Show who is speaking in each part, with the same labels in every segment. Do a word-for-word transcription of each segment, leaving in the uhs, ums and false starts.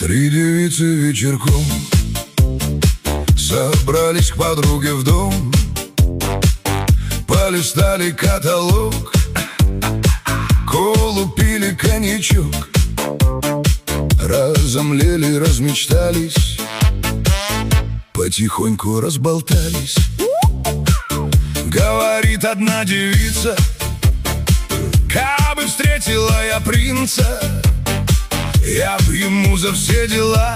Speaker 1: Три девицы вечерком собрались к подруге в дом, полистали каталог, колу пили, коньячок, разомлели, размечтались, потихоньку разболтались. Говорит одна девица: кабы встретила я принца, я б ему за все дела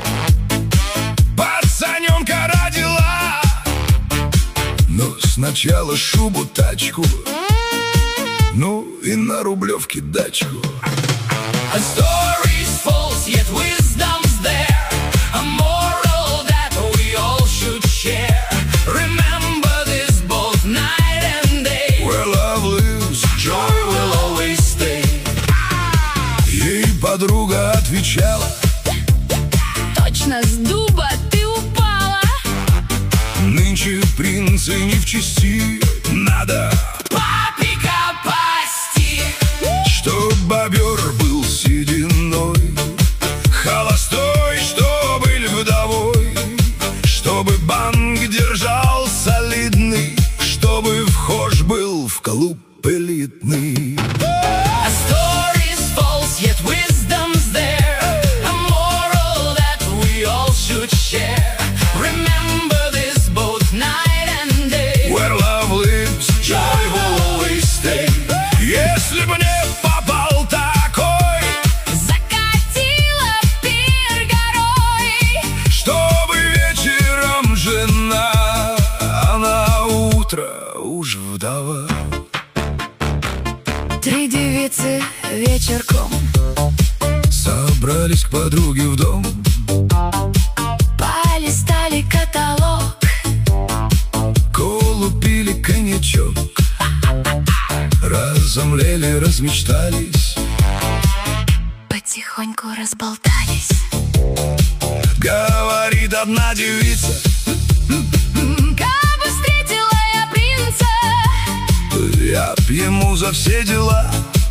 Speaker 1: пацаненка родила. Но сначала шубу, тачку, ну и на Рублевке дачку.
Speaker 2: A story's false, yet wisdom's there, a moral that we all should share. Remember this both night and day,
Speaker 1: Where love lives,
Speaker 2: joy will always stay.
Speaker 1: ей подруга отвечала:
Speaker 3: точно с дуба ты упала.
Speaker 1: нынче принцы не в чести, надо
Speaker 2: Папика пасти,
Speaker 1: чтоб бобер был сединой, холостой, чтоб или вдовой, чтобы банк держал солидный, чтобы вхож был в клуб элитный.
Speaker 2: a story's false, yet wisdom's there, a moral that we all should share. Remember this both night and day,
Speaker 1: Where love lives,
Speaker 2: joy will always stay.
Speaker 1: если бы не попал такой,
Speaker 3: Закатила пир горой,
Speaker 1: чтобы вечером жена, а на утро уж вдова.
Speaker 3: три девицы вечерком
Speaker 1: Собрались к подруге в дом,
Speaker 3: полистали каталог,
Speaker 1: колу пили, коньячок, разомлели, размечтались,
Speaker 3: потихоньку разболтались.
Speaker 1: говорит одна девица:
Speaker 3: Кабы встретила я принца,
Speaker 1: я б ему за все дела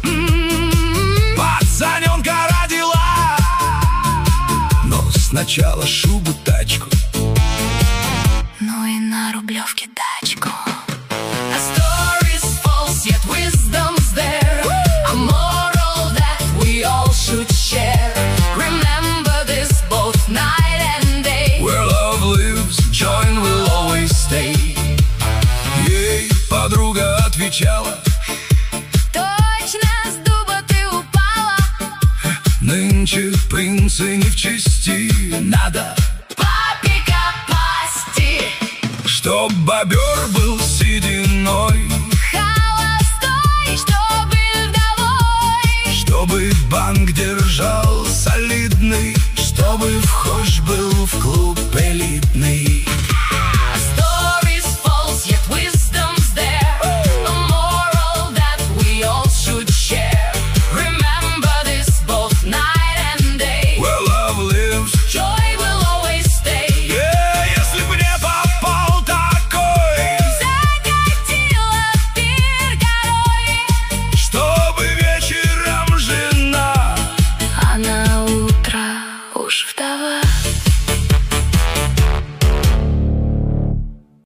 Speaker 1: пацаненка родила. Но сначала шубу, тачку,
Speaker 3: ну и на Рублевке дачку.
Speaker 2: A story's false, yet wisdom's there, a moral that we all should share. Remember this both night and day,
Speaker 1: Where love lives, joy will always stay. Ей подруга отвечала:
Speaker 3: Точно с дуба ты упала.
Speaker 1: нынче принцы не в чести, надо
Speaker 2: папика пасти,
Speaker 1: чтоб бобер был сединой,
Speaker 3: Холостой, чтобы вдовой,
Speaker 1: чтобы банк держал